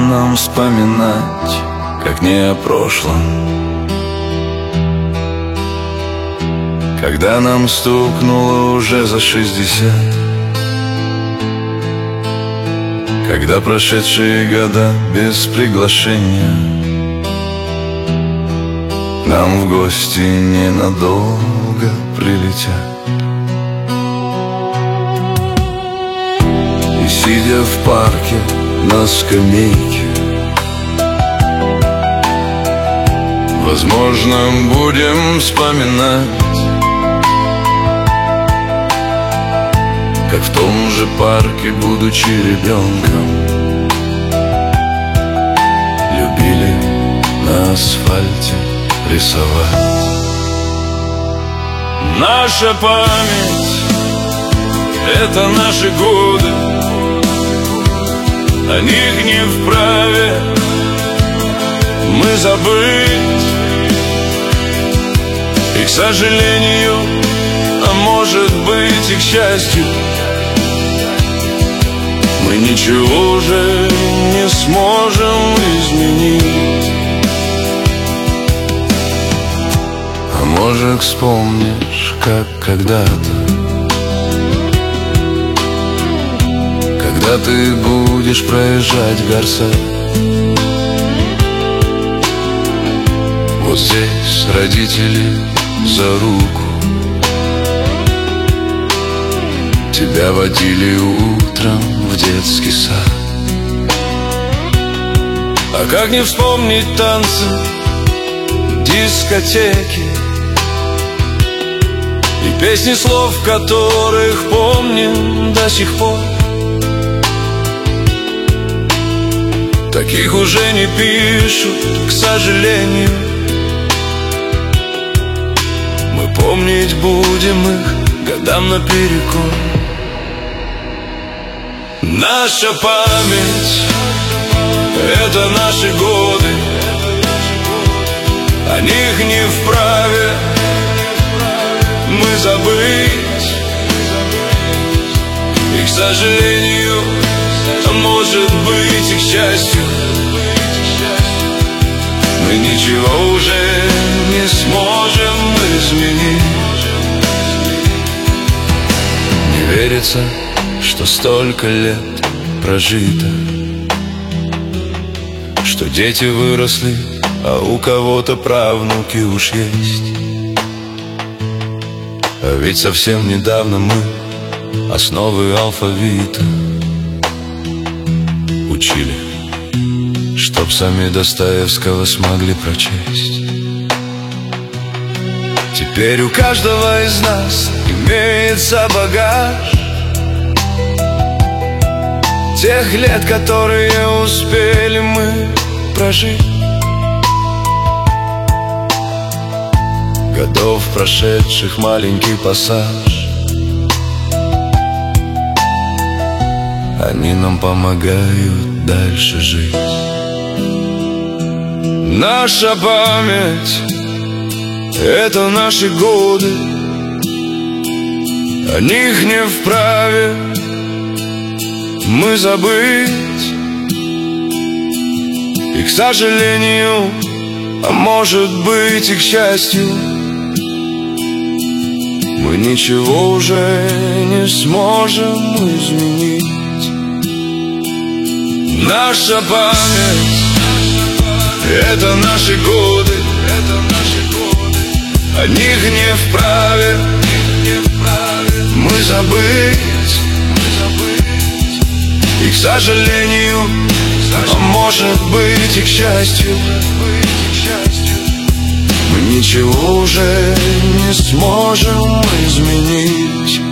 нам вспоминать, как не о прошлом? Когда нам стукнуло уже за 60, когда прошедшие года без приглашения к нам в гости ненадолго прилетят. И сидя в парке на скамейке, возможно, будем вспоминать, как в том же парке, будучи ребенком, любили на асфальте рисовать. Наша память — это наши годы, о них не вправе мы забыть. И, к сожалению, а может быть и к счастью, мы ничего уже не сможем изменить. А может, вспомнишь, как когда-то, когда ты будешь проезжать Гарсет, вот здесь родители за руку тебя водили утром в детский сад. А как не вспомнить танцы, дискотеки и песни, слов которых помним до сих пор. Таких уже не пишут, к сожалению. Мы помнить будем их годам наперекор. Наша память — это наши годы, о них не вправе мы забыть. И, к сожалению, а может быть и к счастью, мы ничего уже не сможем изменить. Не верится, что столько лет прожито, что дети выросли, а у кого-то правнуки уж есть. А ведь совсем недавно мы основы алфавита учили, чтоб сами Достоевского смогли прочесть. Теперь у каждого из нас имеется багаж тех лет, которые успели мы прожить, годов прошедших маленький пассаж. Они нам помогают дальше жить. Наша память — это наши годы, о них не вправе мы забыть. И, к сожалению, а может быть и к счастью, мы ничего уже не сможем изменить. Наша память — это наши годы, о них не вправе мы забыть. И, к сожалению, а может быть и к счастью, мы ничего уже не сможем изменить.